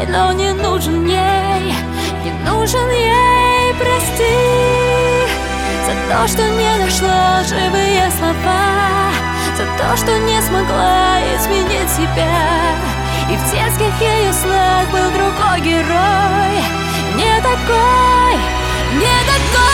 жалеть, но не нужен ей, не нужен ей. Прости за то, что не нашла живые слова, за то, что не смогла изменить себя. И в детских ее снах был другой герой, не такой.